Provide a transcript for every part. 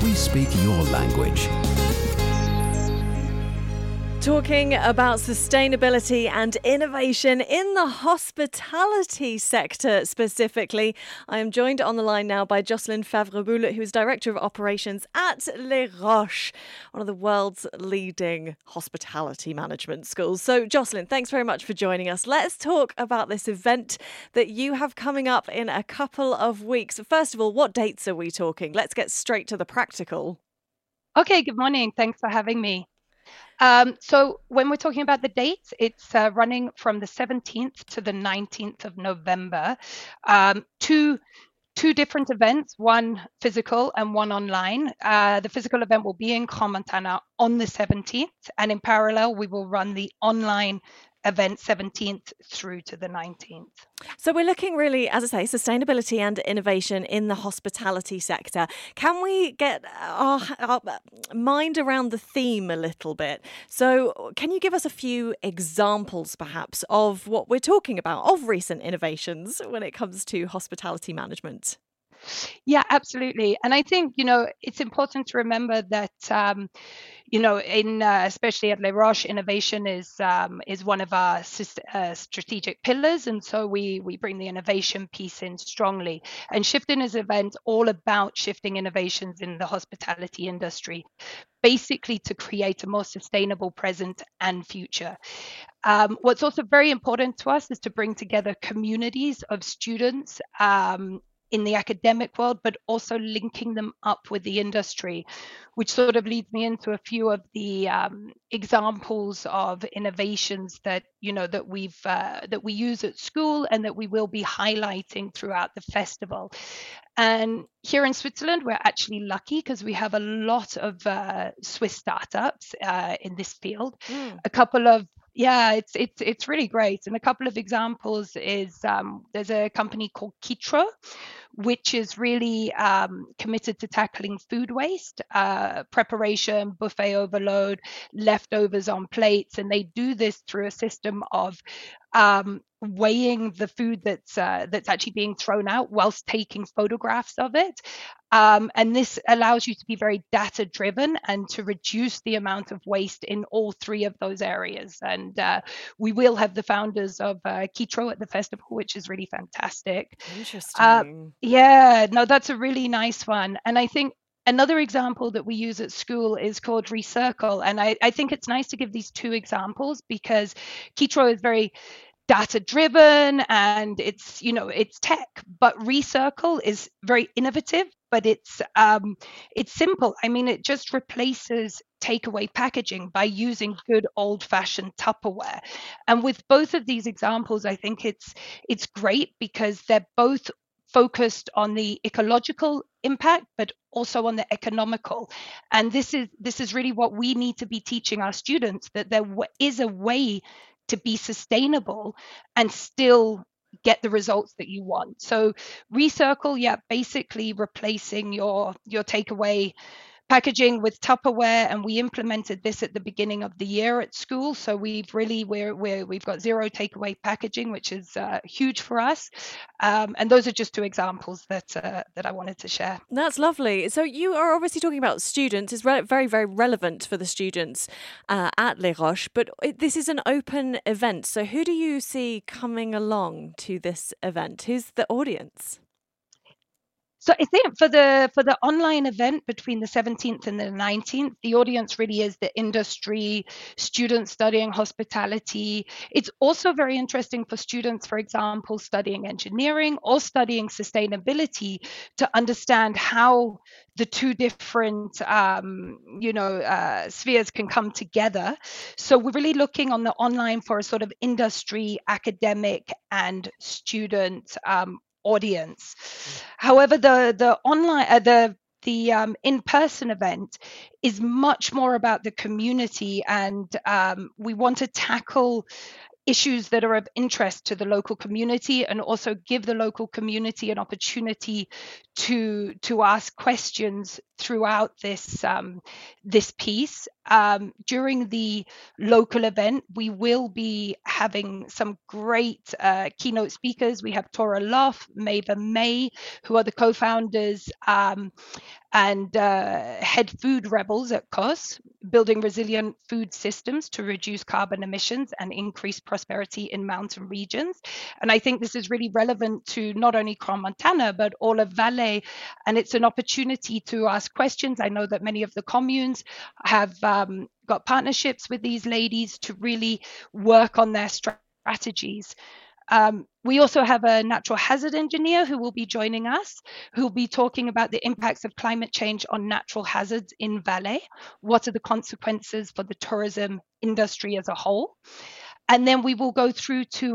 We speak your language. Talking about sustainability and innovation in the hospitality sector specifically. I am joined on the line now by Jocelyn Favre-Boulot, who is Director of Operations at Les Roches, one of the world's leading hospitality management schools. So, Jocelyn, thanks very much for joining us. Let's talk about this event that you have coming up in a couple of weeks. First of all, what dates are we talking? Let's get straight to the practical. Okay, good morning. Thanks for having me. So when we're talking about the dates, it's running from the 17th to the 19th of November. Two different events, one physical and one online. The physical event will be in Crans-Montana on the 17th, and in parallel, we will run the online event 17th through to the 19th. So we're looking really, as I say, sustainability and innovation in the hospitality sector. Can we get our mind around the theme a little bit? So can you give us a few examples, perhaps, of what we're talking about, of recent innovations when it comes to hospitality management? Yeah, absolutely. And I think, it's important to remember that, especially at Les Roches, innovation is one of our strategic pillars. And so we bring the innovation piece in strongly. And Shifting is an event all about shifting innovations in the hospitality industry, basically to create a more sustainable present and future. What's also very important to us is to bring together communities of students in the academic world, but also linking them up with the industry, which sort of leads me into a few of the examples of innovations that we use at school and that we will be highlighting throughout the festival. And here in Switzerland, we're actually lucky because we have a lot of Swiss startups in this field. A couple of it's really great. And a couple of examples is there's a company called Kitro, which is really committed to tackling food waste, preparation, buffet overload, leftovers on plates. And they do this through a system of weighing the food that's actually being thrown out whilst taking photographs of it. And this allows you to be very data driven and to reduce the amount of waste in all three of those areas. And we will have the founders of Kitro at the festival, which is really fantastic. Interesting. That's a really nice one. And I think another example that we use at school is called Recircle. And I think it's nice to give these two examples because Kitro is very data driven and it's tech, but Recircle is very innovative, but it's simple. I mean, it just replaces takeaway packaging by using good old-fashioned Tupperware. And with both of these examples, I think it's great because they're both focused on the ecological impact, but also on the economical. And this is really what we need to be teaching our students, that there is a way to be sustainable and still get the results that you want. So Recircle, basically replacing your takeaway packaging with Tupperware, and we implemented this at the beginning of the year at school. So we've got zero takeaway packaging, which is huge for us. And those are just two examples that I wanted to share. That's lovely. So you are obviously talking about students. It's very, very relevant for the students at Les Roches, but this is an open event. So who do you see coming along to this event? Who's the audience? So I think for the online event between the 17th and the 19th, the audience really is the industry, students studying hospitality. It's also very interesting for students, for example, studying engineering or studying sustainability to understand how the two different spheres can come together. So we're really looking on the online for a sort of industry, academic, and student audience. However, the online the in-person event is much more about the community, and we want to tackle issues that are of interest to the local community and also give the local community an opportunity to ask questions throughout this this piece. During the local event, we will be having some great keynote speakers. We have Tora Loff, Maeva May, who are the co-founders and head food rebels at COS, building resilient food systems to reduce carbon emissions and increase prosperity in mountain regions. And I think this is really relevant to not only Crans-Montana, but all of Valais. And it's an opportunity to ask questions. I know that many of the communes have got partnerships with these ladies to really work on their strategies. We also have a natural hazard engineer who will be joining us, who will be talking about the impacts of climate change on natural hazards in Valais. What are the consequences for the tourism industry as a whole? And then we will go through to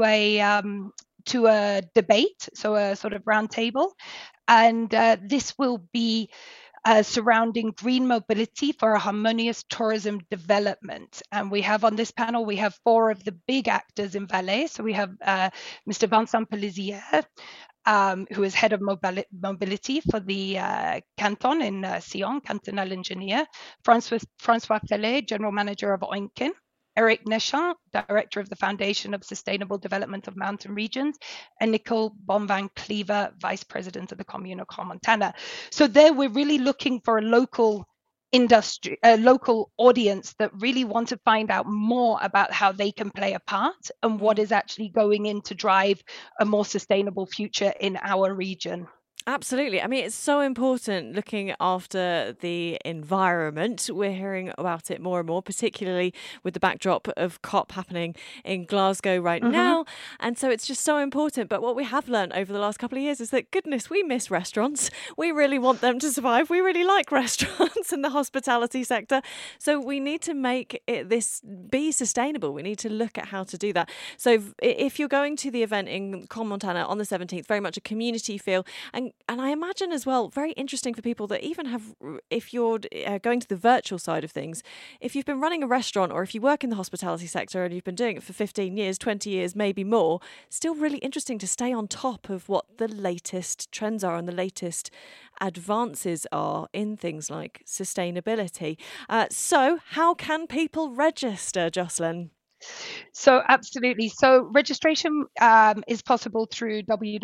a debate, so a sort of round table. And this will be surrounding green mobility for a harmonious tourism development. And we have on this panel, we have 4 of the big actors in Valais. So we have Mr. Vincent Pellissière, who is head of mobility for the canton in Sion, cantonal engineer, Francois Fellet, general manager of Oinken, Eric Neschan, Director of the Foundation of Sustainable Development of Mountain Regions, and Nicole Bonvin-Cleaver, Vice President of the Commune of Crans-Montana. So there we're really looking for a local industry, a local audience that really want to find out more about how they can play a part and what is actually going in to drive a more sustainable future in our region. Absolutely. I mean, it's so important looking after the environment. We're hearing about it more and more, particularly with the backdrop of COP happening in Glasgow right now. And so it's just so important. But what we have learned over the last couple of years is that, goodness, we miss restaurants. We really want them to survive. We really like restaurants in the hospitality sector. So we need to make this be sustainable. We need to look at how to do that. So if you're going to the event in Crans-Montana on the 17th, very much a community feel. And I imagine as well, very interesting for people that even have, if you're going to the virtual side of things, if you've been running a restaurant or if you work in the hospitality sector and you've been doing it for 15 years, 20 years, maybe more, still really interesting to stay on top of what the latest trends are and the latest advances are in things like sustainability. So how can people register, Jocelyn? So absolutely. So registration is possible through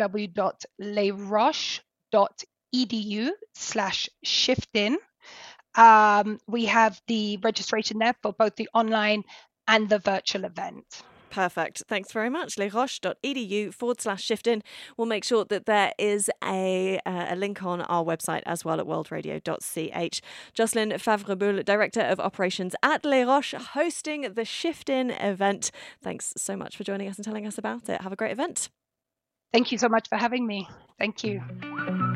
www.lesroches.edu/shiftin. We have the registration there for both the online and the virtual event. Perfect. Thanks very much. lesroches.edu/shiftin. We'll make sure that there is a link on our website as well at worldradio.ch. Jocelyn Favre-Boule, Director of Operations at Les Roches, hosting the Shiftin event. Thanks so much for joining us and telling us about it. Have a great event. Thank you so much for having me. Thank you.